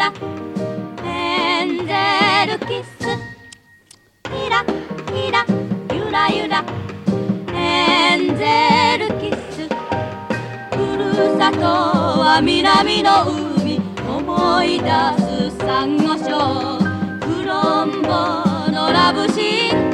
らエンゼルキスひらひらゆらゆらエンゼルキスふるさとは南の海思い出すサンゴ礁クロンボのラブシーン